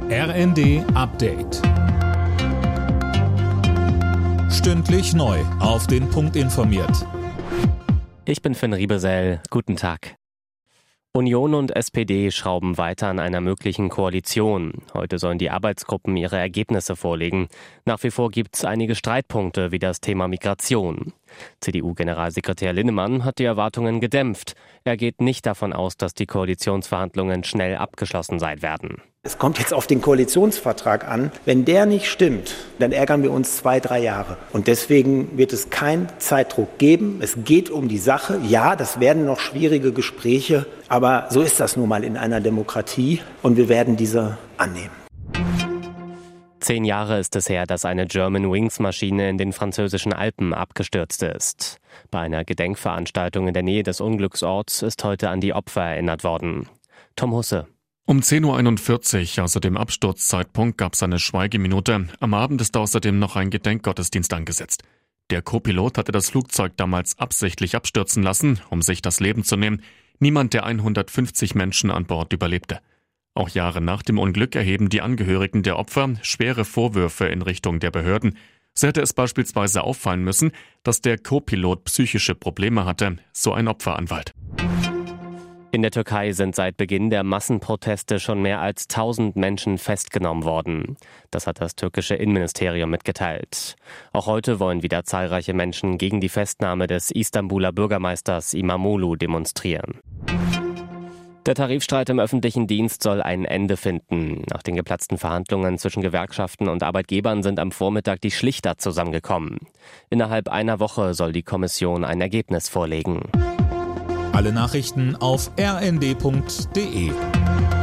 RND Update. Stündlich neu auf den Punkt informiert. Ich bin Finn Riebesell. Guten Tag. Union und SPD schrauben weiter an einer möglichen Koalition. Heute sollen die Arbeitsgruppen ihre Ergebnisse vorlegen. Nach wie vor gibt es einige Streitpunkte wie das Thema Migration. CDU-Generalsekretär Linnemann hat die Erwartungen gedämpft. Er geht nicht davon aus, dass die Koalitionsverhandlungen schnell abgeschlossen sein werden. Es kommt jetzt auf den Koalitionsvertrag an. Wenn der nicht stimmt, dann ärgern wir uns 2-3 Jahre. Und deswegen wird es keinen Zeitdruck geben. Es geht um die Sache. Ja, das werden noch schwierige Gespräche. Aber so ist das nun mal in einer Demokratie. Und wir werden diese annehmen. 10 Jahre ist es her, dass eine Germanwings-Maschine in den französischen Alpen abgestürzt ist. Bei einer Gedenkveranstaltung in der Nähe des Unglücksorts ist heute an die Opfer erinnert worden. Tom Husse. Um 10.41 Uhr, also dem Absturzzeitpunkt, gab es eine Schweigeminute. Am Abend ist außerdem noch ein Gedenkgottesdienst angesetzt. Der Co-Pilot hatte das Flugzeug damals absichtlich abstürzen lassen, um sich das Leben zu nehmen. Niemand der 150 Menschen an Bord überlebte. Auch Jahre nach dem Unglück erheben die Angehörigen der Opfer schwere Vorwürfe in Richtung der Behörden. So hätte es beispielsweise auffallen müssen, dass der Co-Pilot psychische Probleme hatte, so ein Opferanwalt. In der Türkei sind seit Beginn der Massenproteste schon mehr als 1000 Menschen festgenommen worden. Das hat das türkische Innenministerium mitgeteilt. Auch heute wollen wieder zahlreiche Menschen gegen die Festnahme des Istanbuler Bürgermeisters İmamoğlu demonstrieren. Der Tarifstreit im öffentlichen Dienst soll ein Ende finden. Nach den geplatzten Verhandlungen zwischen Gewerkschaften und Arbeitgebern sind am Vormittag die Schlichter zusammengekommen. Innerhalb einer Woche soll die Kommission ein Ergebnis vorlegen. Alle Nachrichten auf rnd.de.